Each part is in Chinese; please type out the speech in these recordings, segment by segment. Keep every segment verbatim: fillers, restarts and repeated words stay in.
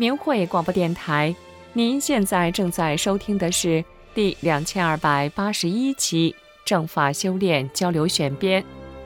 明慧广播电台，您现在正在收听的是第两千二百八十一期正法修炼交流选编。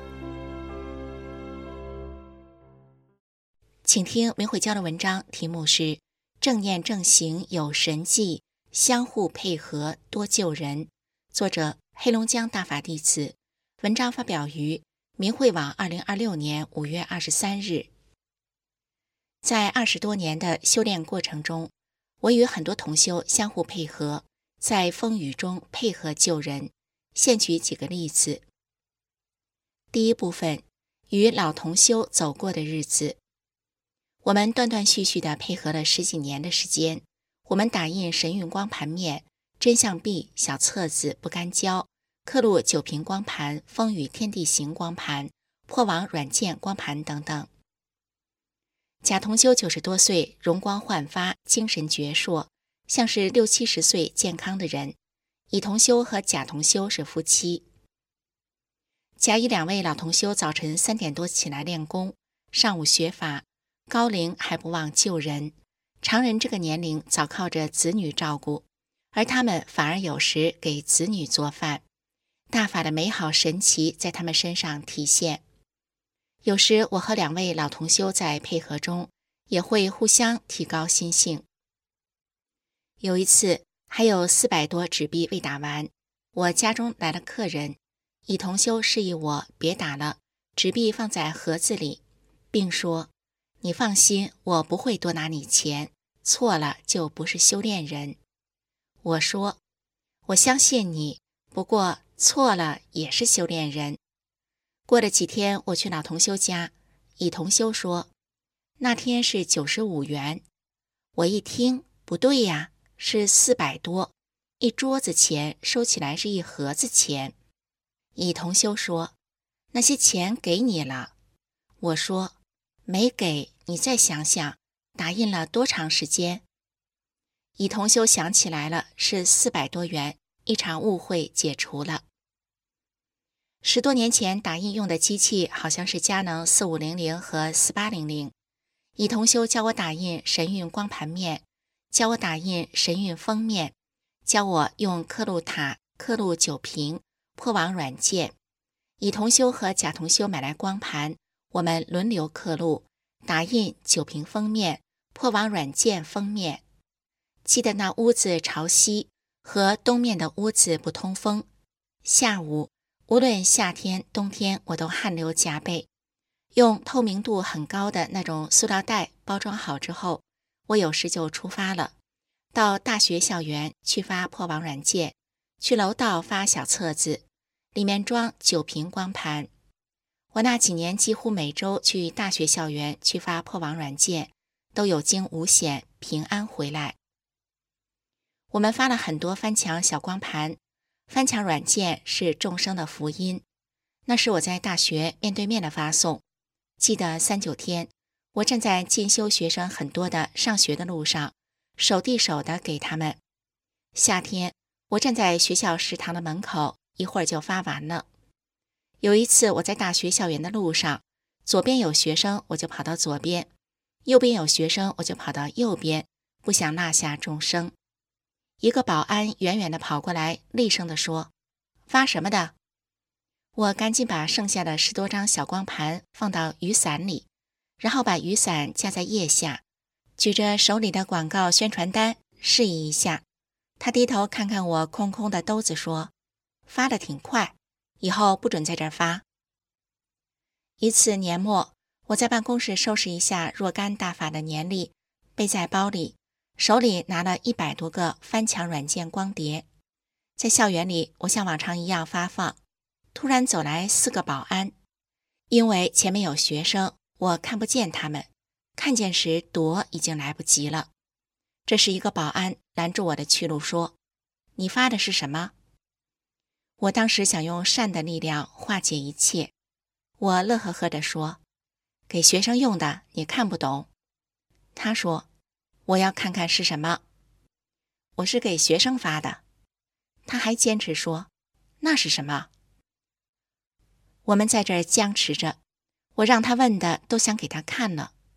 请听明慧教的文章，题目是正念正行有神迹，相互配合多救人，作者黑龙江大法弟子，文章发表于明慧网二零二六年五月二十三日。在二十多年的修炼过程中，我与很多同修相互配合，在风雨中配合救人。现举几个例子。第一部分，与老同修走过的日子。我们断断续续地配合了十几年的时间，我们打印神韵光盘面、真相币、小册子、不干胶、刻录九瓶光盘、风雨天地行光盘、破网软件光盘等等。贾同修九十多岁，容光焕发，精神矍铄，像是六七十岁健康的人。乙同修和贾同修是夫妻。甲乙两位老同修早晨三点多起来练功，上午学法，高龄还不忘救人。常人这个年龄早靠着子女照顾，而他们反而有时给子女做饭。大法的美好神奇在他们身上体现。有时我和两位老同修在配合中，也会互相提高心性。有一次还有四百多纸币未打完，我家中来了客人，乙同修示意我别打了，纸币放在盒子里，并说：你放心，我不会多拿你钱，错了就不是修炼人。我说：我相信你，不过错了也是修炼人。过了几天，我去老同修家，乙同修说：那天是九十五元。我一听，不对呀，是四百多，一桌子钱收起来是一盒子钱。乙同修说：那些钱给你了。我说：没给，你再想想，打印了多长时间？乙同修想起来了，是四百多元，一场误会解除了。十多年前打印用的机器好像是佳能四五零零和四八零零。乙同修教我打印神韵光盘面，教我打印神韵封面，教我用刻录塔刻录九瓶破网软件。乙同修和甲同修买来光盘，我们轮流刻录打印九瓶封面、破网软件封面。记得那屋子朝西，和东面的屋子不通风。下午无论夏天冬天，我都汗流浃背。用透明度很高的那种塑料袋包装好之后，我有时就出发了，到大学校园去发破网软件，去楼道发小册子，里面装九瓶光盘。我那几年几乎每周去大学校园去发破网软件，都有惊无险，平安回来。我们发了很多翻墙小光盘，翻墙软件是众生的福音，那是我在大学面对面的发送。记得三九天，我站在进修学生很多的上学的路上，手递手的给他们。夏天，我站在学校食堂的门口，一会儿就发完了。有一次我在大学校园的路上，左边有学生，我就跑到左边；右边有学生，我就跑到右边，不想落下众生。一个保安远远地跑过来，厉声地说：发什么的？我赶紧把剩下的十多张小光盘放到雨伞里，然后把雨伞架在腋下，举着手里的广告宣传单示意一下。他低头看看我空空的兜子说：发得挺快，以后不准在这儿发。一次年末，我在办公室收拾一下若干大法的年历，背在包里，手里拿了一百多个翻墙软件光碟。在校园里，我像往常一样发放，突然走来四个保安。因为前面有学生，我看不见他们，看见时躲已经来不及了。这时一个保安拦住我的去路说：你发的是什么？我当时想用善的力量化解一切，我乐呵呵地说：给学生用的，你看不懂。他说：我要看看是什么。我是给学生发的。他还坚持说：那是什么？我们在这儿僵持着，我让他问的都想给他看了。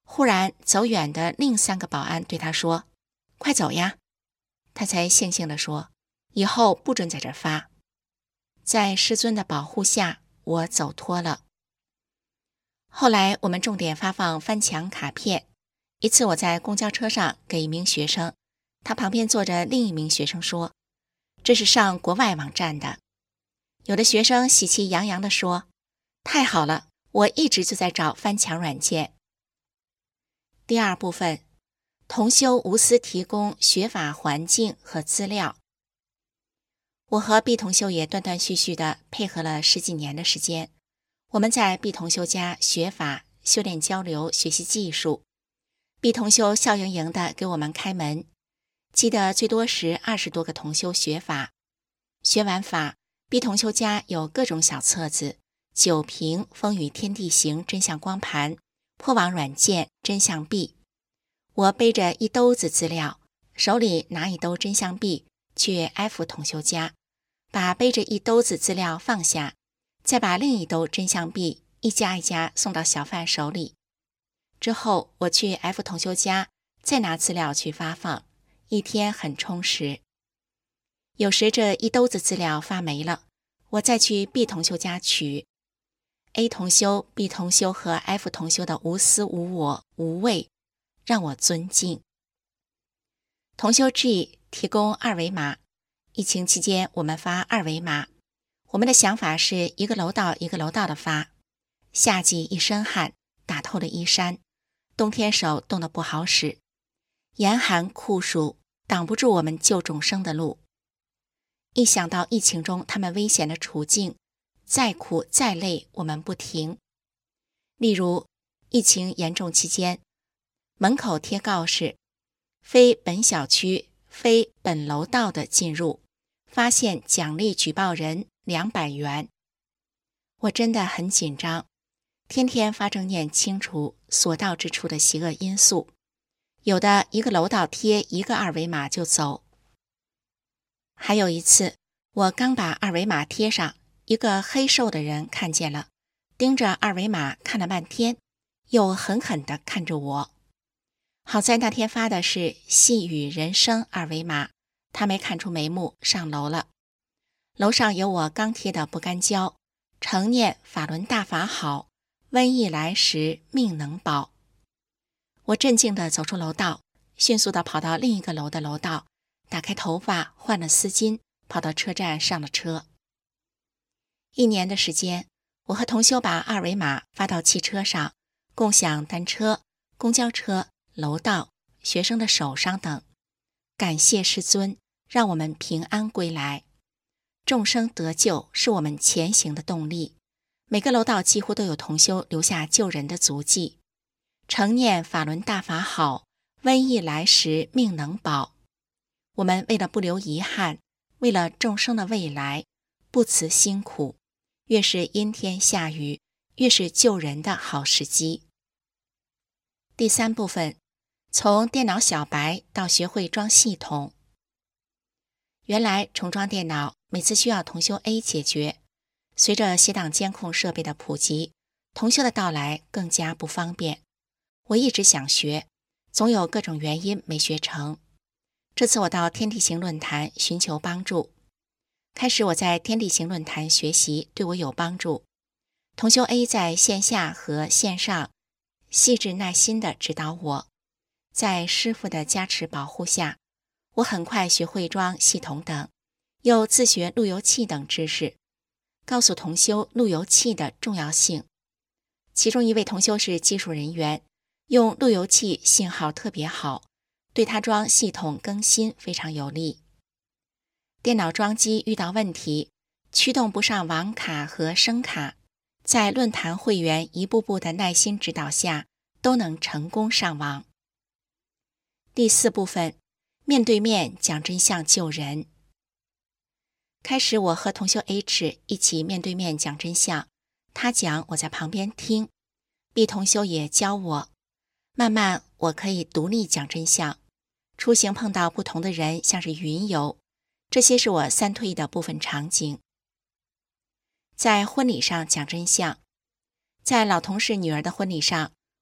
忽然走远的另三个保安对他说：快走呀！他才悻悻地说：以后不准在这儿发。在师尊的保护下，我走脱了。后来我们重点发放翻墙卡片。一次我在公交车上给一名学生，他旁边坐着另一名学生说：这是上国外网站的。有的学生喜气洋洋地说：太好了，我一直就在找翻墙软件。第二部分，同修无私提供学法环境和资料。我和毕同修也断断续续地配合了十几年的时间，我们在毕同修家学法、修炼交流、学习技术。毕同修笑盈盈地给我们开门，记得最多时二十多个同修学法。学完法，毕同修家有各种小册子、酒瓶、风雨天地行真相光盘、破网软件、真相币。我背着一兜子资料，手里拿一兜真相币去 F 同修家，把背着一兜子资料放下，再把另一兜真相币一家一家送到小贩手里。之后我去 F 同修家再拿资料去发放，一天很充实。有时这一兜子资料发没了，我再去 B 同修家取。A 同修、B 同修和 F 同修的无私无我无畏让我尊敬。同修 G 提供二维码，疫情期间我们发二维码，我们的想法是一个楼道一个楼道的发。夏季一身汗，打透了衣衫，冬天手冻得不好使，严寒酷暑挡不住我们救众生的路。一想到疫情中他们危险的处境，再苦再累我们不停。例如疫情严重期间，门口贴告示：非本小区非本楼道的进入，发现奖励举报人两百元。我真的很紧张，天天发正念清除所到之处的邪恶因素，有的一个楼道贴一个二维码就走。还有一次，我刚把二维码贴上，一个黑瘦的人看见了，盯着二维码看了半天，又狠狠地看着我。好在那天发的是细雨人生二维码，他没看出眉目，上楼了。楼上有我刚贴的不干胶：成念法轮大法好，瘟疫来时命能保。我镇静地走出楼道，迅速地跑到另一个楼的楼道，打开头发，换了丝巾，跑到车站上了车。一年的时间，我和同修把二维码发到汽车上，共享单车、公交车、楼道、学生的手上等。感谢师尊，让我们平安归来。众生得救是我们前行的动力。每个楼道几乎都有同修留下救人的足迹。成念法轮大法好，瘟疫来时命能保。我们为了不留遗憾，为了众生的未来，不辞辛苦，越是阴天下雨，越是救人的好时机。第三部分，从电脑小白到学会装系统。原来重装电脑每次需要同修 A 解决，随着携档监控设备的普及，同修的到来更加不方便。我一直想学，总有各种原因没学成。这次我到天地行论坛寻求帮助。开始我在天地行论坛学习，对我有帮助。同修 A 在线下和线上细致耐心地指导我，在师父的加持保护下，我很快学会装系统等，又自学路由器等知识，告诉同修路由器的重要性。其中一位同修是技术人员，用路由器信号特别好，对他装系统更新非常有利。电脑装机遇到问题，驱动不上网卡和声卡，在论坛会员一步步的耐心指导下，都能成功上网。第四部分，面对面讲真相救人。开始我和同修 H 一起面对面讲真相，他讲我在旁边听， B 同修也教我，慢慢我可以独立讲真相。出行碰到不同的人，像是云游，这些是我三退的部分场景。在婚礼上讲真相，在老同事女儿的婚礼上，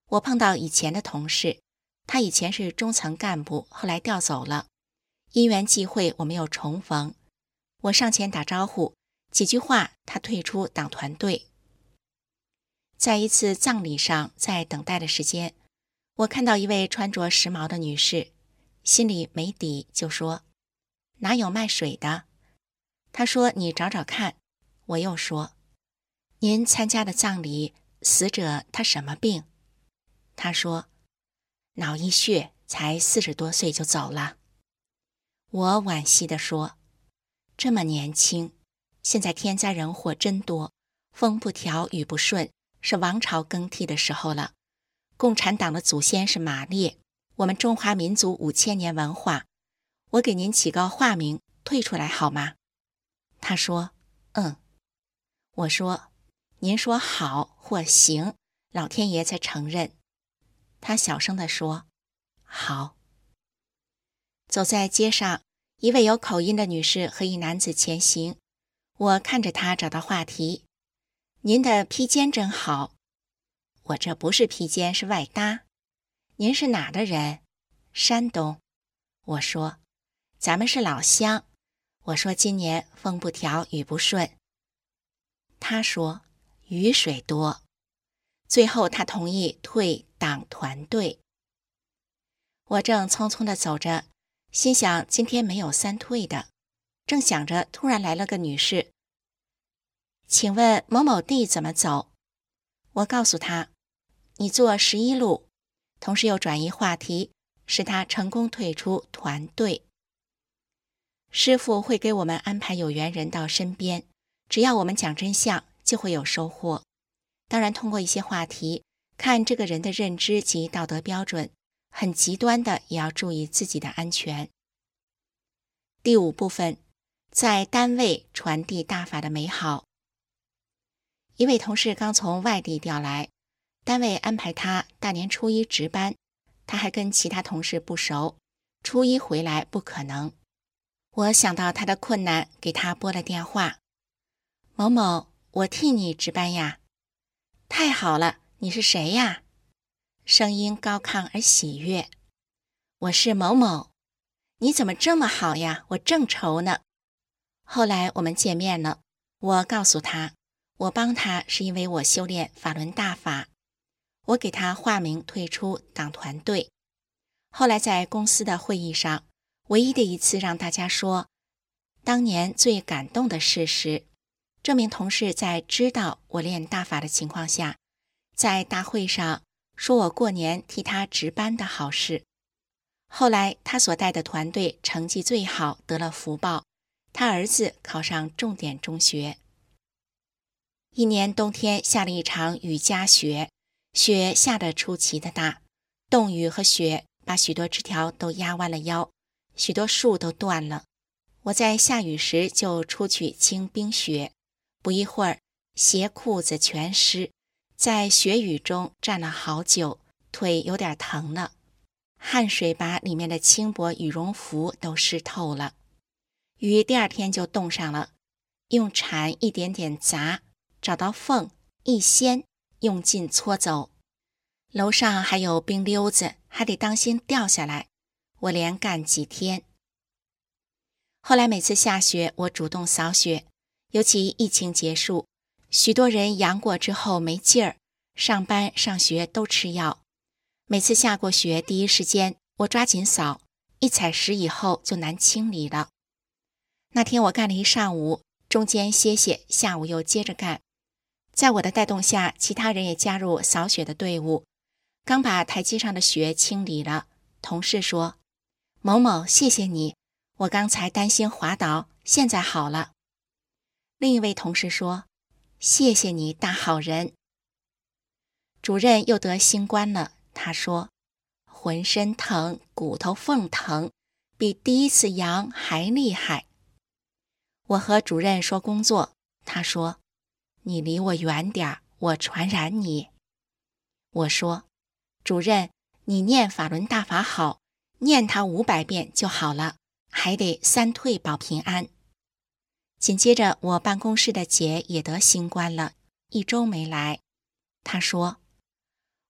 我碰到以前的同事，他以前是中层干部，后来调走了。因缘际会，我们又重逢。我上前打招呼，几句话，他退出党团队。在一次葬礼上，在等待的时间，我看到一位穿着时髦的女士，心里没底，就说：哪有卖水的？她说：你找找看。我又说：您参加的葬礼，死者他什么病？她说：脑溢血，才四十多岁就走了。我惋惜地说：这么年轻，现在天灾人祸真多，风不调雨不顺，是王朝更替的时候了。共产党的祖先是马列，我们中华民族五千年文化，我给您起个化名，退出来好吗？他说：嗯。我说：您说好或行，老天爷才承认。他小声地说：好。走在街上，一位有口音的女士和一男子前行，我看着他找到话题：您的披肩真好。我这不是披肩，是外搭。您是哪的人？山东。我说：咱们是老乡。我说今年风不调雨不顺。他说：雨水多。最后他同意退党团队。我正匆匆地走着，心想今天没有三退的。正想着，突然来了个女士：请问某某地怎么走？我告诉他：你坐十一路。同时又转移话题，使他成功退出团队。师父会给我们安排有缘人到身边，只要我们讲真相，就会有收获。当然，通过一些话题，看这个人的认知及道德标准，很极端的也要注意自己的安全。第五部分，在单位传递大法的美好。一位同事刚从外地调来，单位安排他大年初一值班，他还跟其他同事不熟，初一回来不可能。我想到他的困难，给他拨了电话：某某，我替你值班呀。太好了，你是谁呀？声音高亢而喜悦。我是某某。你怎么这么好呀？我正愁呢。后来我们见面了，我告诉他，我帮他是因为我修炼法轮大法，我给他化名退出党团队。后来在公司的会议上，唯一的一次让大家说当年最感动的事时，这名同事在知道我练大法的情况下，在大会上说我过年替他值班的好事。后来他所带的团队成绩最好，得了福报，他儿子考上重点中学。一年冬天下了一场雨夹雪，雪下得出奇的大，冻雨和雪把许多枝条都压弯了腰，许多树都断了。我在下雨时就出去清冰雪，不一会儿鞋裤子全湿，在雪雨中站了好久，腿有点疼了，汗水把里面的轻薄羽绒服都湿透了。雨第二天就冻上了，用铲一点点砸，找到缝一掀，用劲搓走。楼上还有冰溜子，还得当心掉下来，我连干几天。后来每次下雪，我主动扫雪，尤其疫情结束，许多人阳过之后没劲儿，上班上学都吃药。每次下过雪，第一时间我抓紧扫，一踩实以后就难清理了。那天我干了一上午，中间歇歇，下午又接着干。在我的带动下，其他人也加入扫雪的队伍。刚把台阶上的雪清理了，同事说：某某，谢谢你，我刚才担心滑倒，现在好了。另一位同事说：谢谢你，大好人。主任又得新冠了，他说：浑身疼，骨头缝疼，比第一次阳还厉害。我和主任说工作，他说：你离我远点，我传染你。我说：主任，你念法轮大法好，念它五百遍就好了，还得三退保平安。紧接着我办公室的姐也得新冠了，一周没来。她说：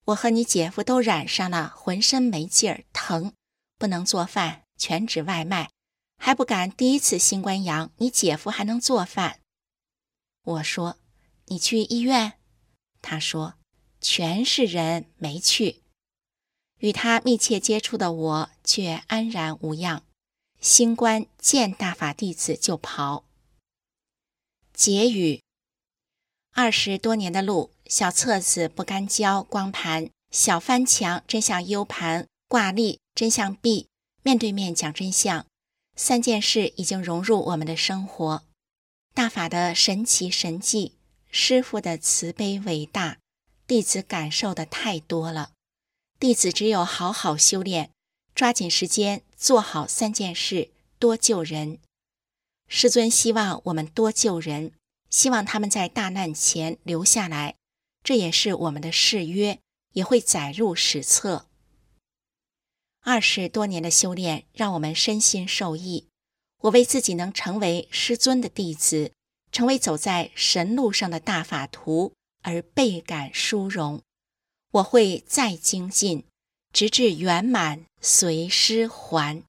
我和你姐夫都染上了，浑身没劲儿，疼，不能做饭，全指外卖，还不敢第一次新冠阳，你姐夫还能做饭。我说，你去医院？他说，全是人，没去。与他密切接触的我却安然无恙，新冠见大法弟子就跑。结语：二十多年的路，小册子不干胶光盘，小翻墙真相 U 盘，挂历真相 B， 面对面讲真相，三件事已经融入我们的生活。大法的神奇神迹，师父的慈悲伟大，弟子感受的太多了。弟子只有好好修炼，抓紧时间做好三件事，多救人。师尊希望我们多救人，希望他们在大难前留下来，这也是我们的誓约，也会载入史册。二十多年的修炼让我们身心受益，我为自己能成为师尊的弟子，成为走在神路上的大法徒而倍感殊荣。我会再精进，直至圆满随师还。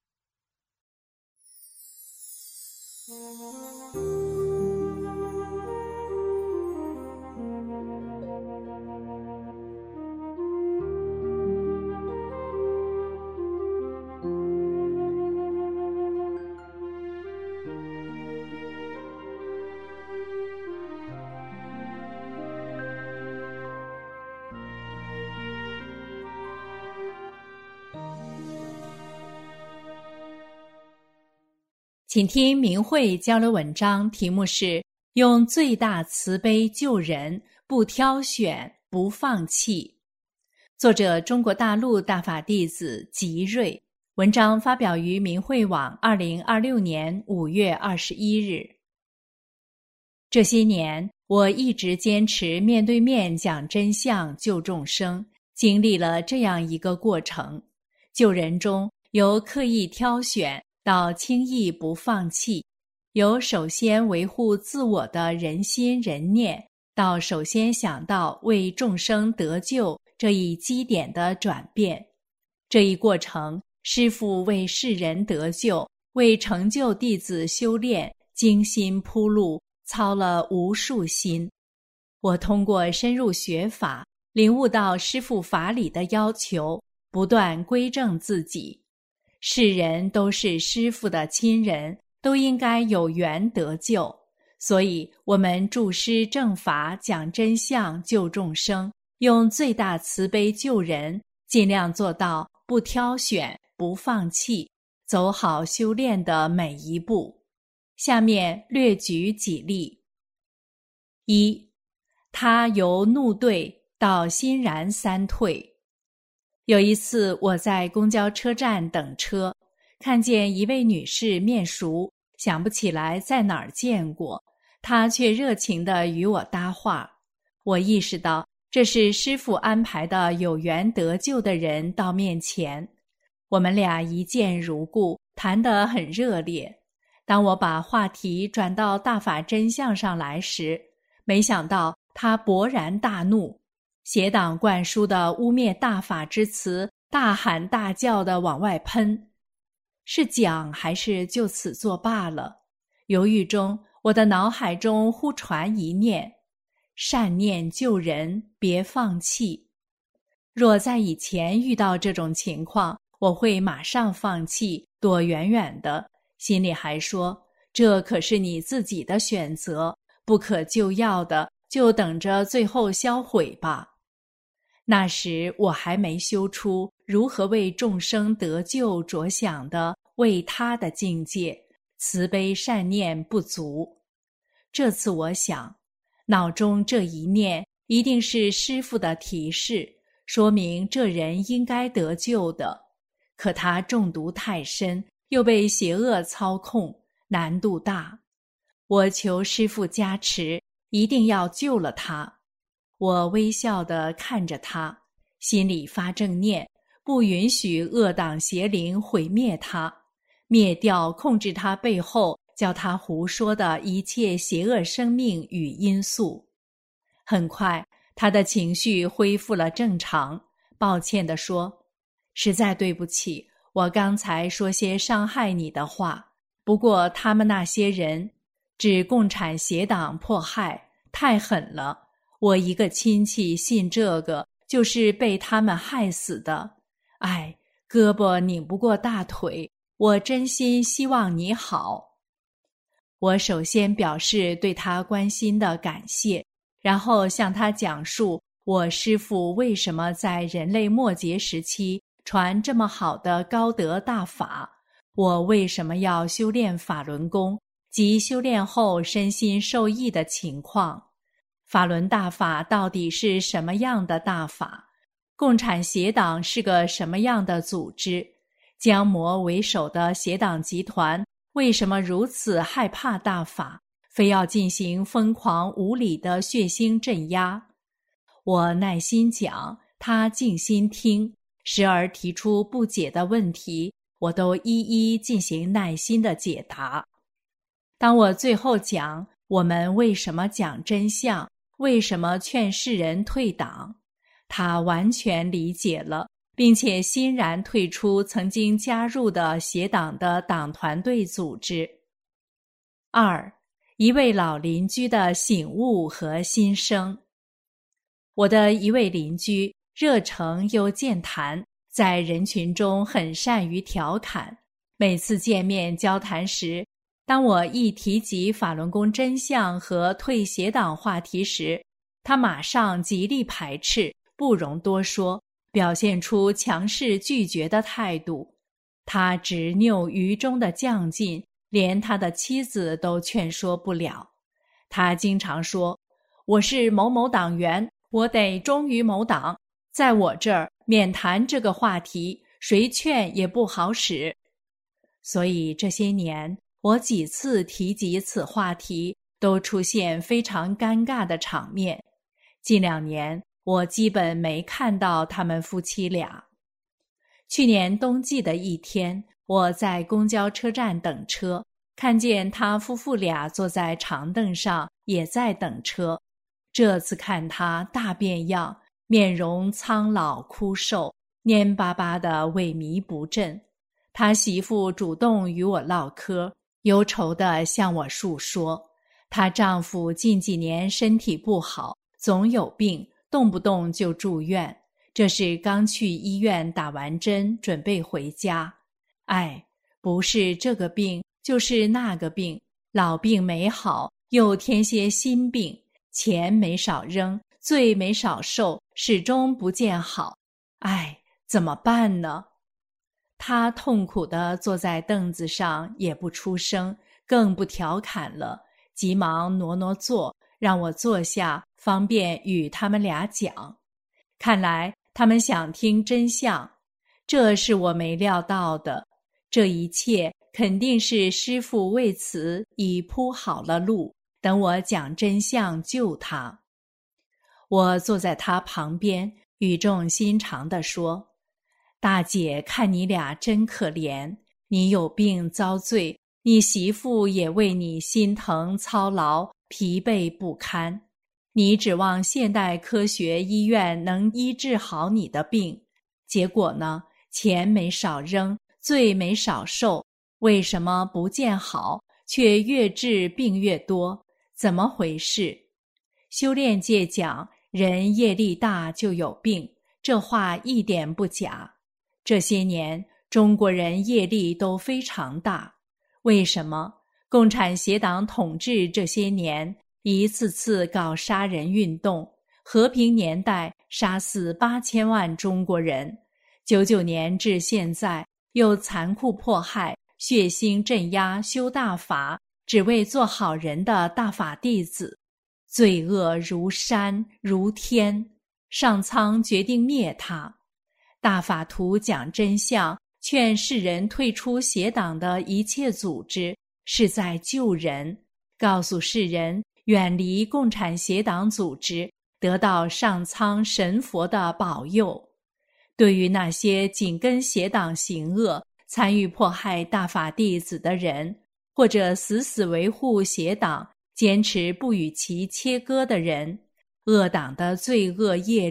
请听明慧交流文章，题目是用最大慈悲救人，不挑选，不放弃。作者中国大陆大法弟子吉瑞，文章发表于明慧网二零二六年五月二十一日。这些年，我一直坚持面对面讲真相救众生，经历了这样一个过程：救人中由刻意挑选到轻易不放弃，由首先维护自我的人心人念，到首先想到为众生得救这一基点的转变。这一过程，师父为世人得救，为成就弟子修炼，精心铺路，操了无数心。我通过深入学法，领悟到师父法理的要求，不断归正自己。世人都是师父的亲人，都应该有缘得救，所以我们著师正法，讲真相救众生，用最大慈悲救人，尽量做到不挑选，不放弃，走好修炼的每一步。下面略举几例。一，他由怒对到欣然三退。有一次我在公交车站等车，看见一位女士面熟，想不起来在哪儿见过，她却热情地与我搭话。我意识到这是师父安排的有缘得救的人到面前，我们俩一见如故，谈得很热烈。当我把话题转到大法真相上来时，没想到她勃然大怒，邪党灌输的污蔑大法之词，大喊大叫地往外喷。是讲还是就此作罢了？犹豫中，我的脑海中忽传一念：善念救人，别放弃。若在以前遇到这种情况，我会马上放弃，躲远远的，心里还说，这可是你自己的选择，不可救药的，就等着最后销毁吧。那时我还没修出如何为众生得救着想的为他的境界，慈悲善念不足。这次我想，脑中这一念一定是师父的提示，说明这人应该得救的。可他中毒太深，又被邪恶操控，难度大。我求师父加持，一定要救了他。我微笑地看着他，心里发正念，不允许恶党邪灵毁灭他，灭掉控制他背后叫他胡说的一切邪恶生命与因素。很快，他的情绪恢复了正常， 抱歉地说：“实在对不起，我刚才说些伤害你的话。不过他们那些人指共产协党迫害，太狠了。我一个亲戚信这个，就是被他们害死的。哎，胳膊拧不过大腿，我真心希望你好。”我首先表示对他关心的感谢，然后向他讲述我师父为什么在人类末节时期传这么好的高德大法，我为什么要修炼法轮功及修炼后身心受益的情况。法轮大法到底是什么样的大法？共产协党是个什么样的组织？江魔为首的协党集团为什么如此害怕大法，非要进行疯狂无理的血腥镇压？我耐心讲，他静心听，时而提出不解的问题，我都一一进行耐心的解答。当我最后讲我们为什么讲真相，为什么劝世人退党，他完全理解了，并且欣然退出曾经加入的协党的党团队组织。二，一位老邻居的醒悟和心声。我的一位邻居热诚又健谈，在人群中很善于调侃。每次见面交谈时，当我一提及法轮功真相和退协党话题时，他马上极力排斥，不容多说，表现出强势拒绝的态度。他执拗于中的犟劲，连他的妻子都劝说不了。他经常说：“我是某某党员，我得忠于某党，在我这儿免谈这个话题，谁劝也不好使。”所以这些年，我几次提及此话题，都出现非常尴尬的场面。近两年，我基本没看到他们夫妻俩。去年冬季的一天，我在公交车站等车，看见他夫妇俩坐在长凳上，也在等车。这次看他大变样，面容苍老枯瘦，蔫巴巴的萎靡不振。他媳妇主动与我唠嗑，忧愁地向我述说，她丈夫近几年身体不好，总有病，动不动就住院。这是刚去医院打完针，准备回家。哎，不是这个病，就是那个病，老病没好，又添些新病，钱没少扔，罪没少受，始终不见好。哎，怎么办呢？他痛苦地坐在凳子上，也不出声，更不调侃了，急忙挪挪座，让我坐下，方便与他们俩讲。看来他们想听真相，这是我没料到的。这一切肯定是师父为此已铺好了路，等我讲真相救他。我坐在他旁边，语重心长地说：“大姐看你俩真可怜，你有病遭罪，你媳妇也为你心疼操劳，疲惫不堪。你指望现代科学医院能医治好你的病，结果呢，钱没少扔，罪没少受，为什么不见好，却越治病越多？怎么回事？”修炼界讲，人业力大就有病，这话一点不假。这些年，中国人业力都非常大。为什么？共产协党统治这些年，一次次搞杀人运动，和平年代杀死八千万中国人，九九年至现在又残酷迫害、血腥镇压修大法，只为做好人的大法弟子，罪恶如山如天。上苍决定灭他。大法图讲真相，劝世人退出协党的一切组织，是在救人，告诉世人远离共产协党组织，得到上苍神佛的保佑。对于那些紧跟协党行恶、参与迫害大法弟子的人，或者死死维护协党、坚持不与其切割的人，恶党的罪恶业力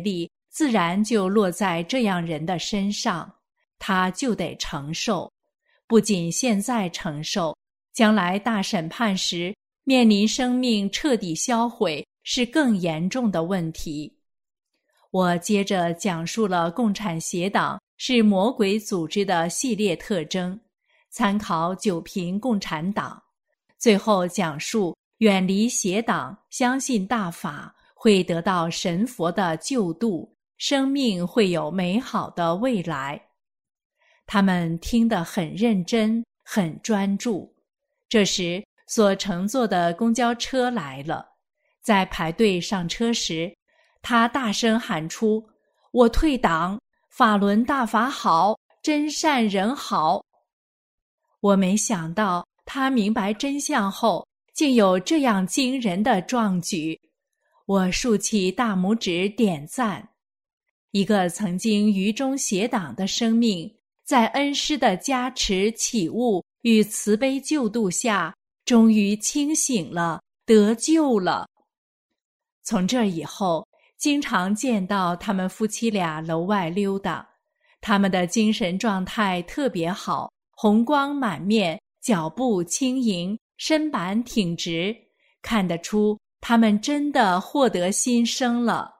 自然就落在这样人的身上，他就得承受。不仅现在承受，将来大审判时面临生命彻底销毁是更严重的问题。我接着讲述了共产协党是魔鬼组织的系列特征，参考九评共产党，最后讲述远离邪党，相信大法，会得到神佛的救度，生命会有美好的未来。他们听得很认真，很专注。这时所乘坐的公交车来了，在排队上车时，他大声喊出：我退党，法轮大法好，真善人好。我没想到他明白真相后竟有这样惊人的壮举，我竖起大拇指点赞。一个曾经愚忠邪党的生命，在恩师的加持启悟与慈悲救度下，终于清醒了，得救了。从这以后，经常见到他们夫妻俩楼外溜达，他们的精神状态特别好，红光满面，脚步轻盈，身板挺直，看得出他们真的获得新生了。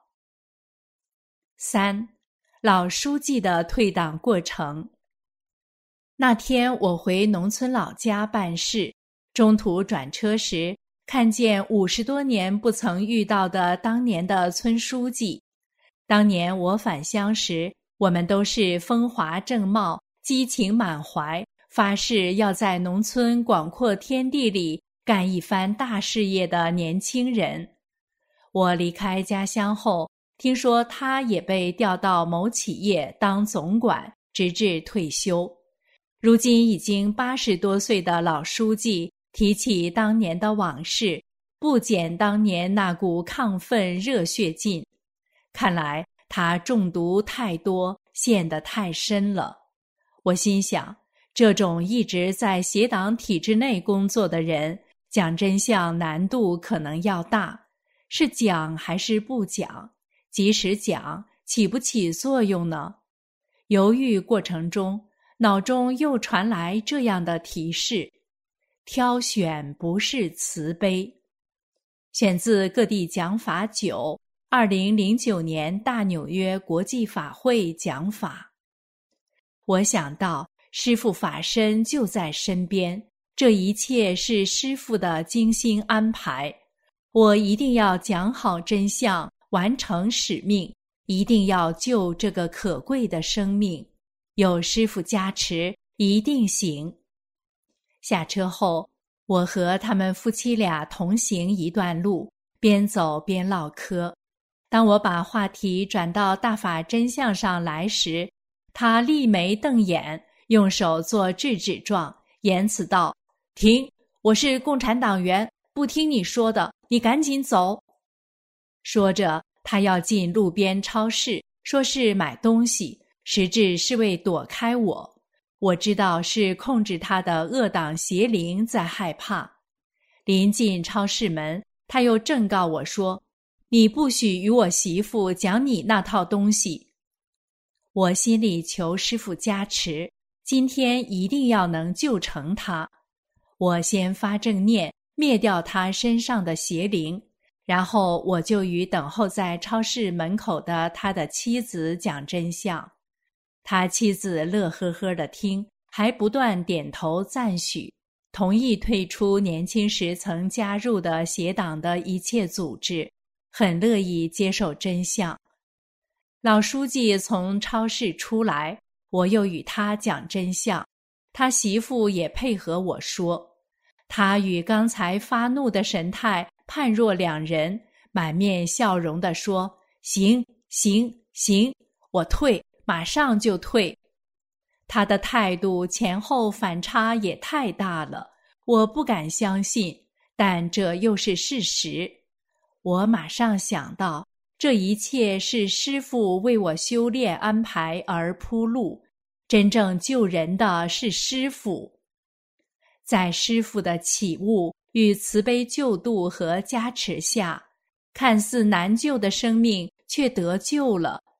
三、老书记的退党过程。那天我回农村老家办事，中途转车时，看见五十多年不曾遇到的当年的村书记。当年我返乡时，我们都是风华正茂、激情满怀，发誓要在农村广阔天地里干一番大事业的年轻人。我离开家乡后，听说他也被调到某企业当总管，直至退休。如今已经八十多岁的老书记提起当年的往事，不减当年那股亢奋热血劲。看来他中毒太多，陷得太深了。我心想，这种一直在邪党体制内工作的人，讲真相难度可能要大，是讲还是不讲？即使讲，起不起作用呢？犹豫过程中，脑中又传来这样的提示：挑选不是慈悲。选自各地讲法九，二零零九年大纽约国际法会讲法。我想到师父法身就在身边，这一切是师父的精心安排。我一定要讲好真相，完成使命，一定要救这个可贵的生命。有师父加持，一定行。下车后，我和他们夫妻俩同行一段路，边走边唠嗑。当我把话题转到大法真相上来时，他立眉瞪眼，用手做制止状，言辞道：停，我是共产党员，不听你说的，你赶紧走。说着，他要进路边超市，说是买东西，实质是为躲开我。我知道是控制他的恶党邪灵在害怕。临近超市门，他又正告我说：你不许与我媳妇讲你那套东西。我心里求师父加持，今天一定要能救成他。我先发正念，灭掉他身上的邪灵，然后我就与等候在超市门口的他的妻子讲真相。他妻子乐呵呵地听，还不断点头赞许，同意退出年轻时曾加入的邪党的一切组织，很乐意接受真相。老书记从超市出来，我又与他讲真相，他媳妇也配合我说。他与刚才发怒的神态判若两人，满面笑容地说：行行行，我退，马上就退。他的态度前后反差也太大了，我不敢相信，但这又是事实。我马上想到，这一切是师父为我修炼安排而铺路，真正救人的是师父。在师父的启悟与慈悲救度和加持下，看似难救的生命却得救了，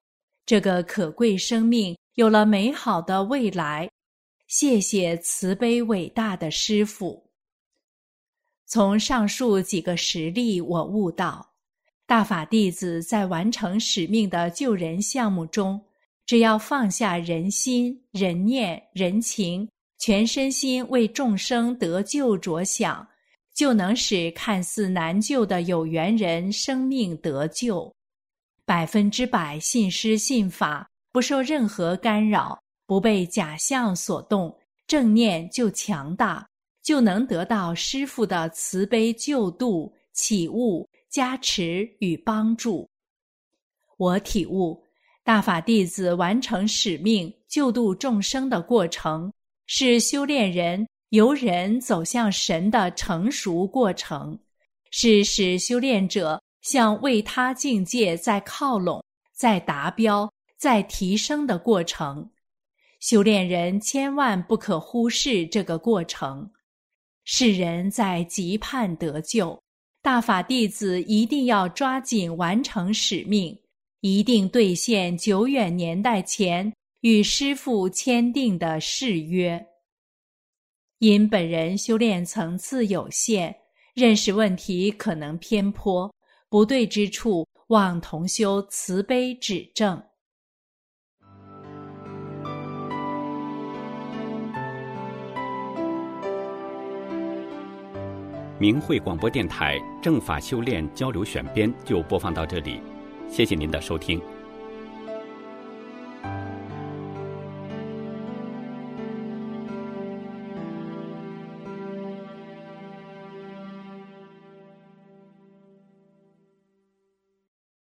这个可贵生命有了美好的未来。谢谢慈悲伟大的师父。从上述几个实例，我悟到，大法弟子在完成使命的救人项目中，只要放下人心、人念、人情，全身心为众生得救着想，就能使看似难救的有缘人生命得救。百分之百信师信法，不受任何干扰，不被假象所动，正念就强大，就能得到师父的慈悲救度、启悟、加持与帮助。我体悟，大法弟子完成使命、救度众生的过程，是修炼人由人走向神的成熟过程，是使修炼者向为他境界在靠拢、在达标、在提升的过程。修炼人千万不可忽视这个过程。世人在急盼得救，大法弟子一定要抓紧完成使命，一定兑现久远年代前与师父签订的誓约。因本人修炼层次有限，认识问题可能偏颇，不对之处望同修慈悲指正。 明慧广播电台正法修炼交流选编就播放到这里，谢谢您的收听。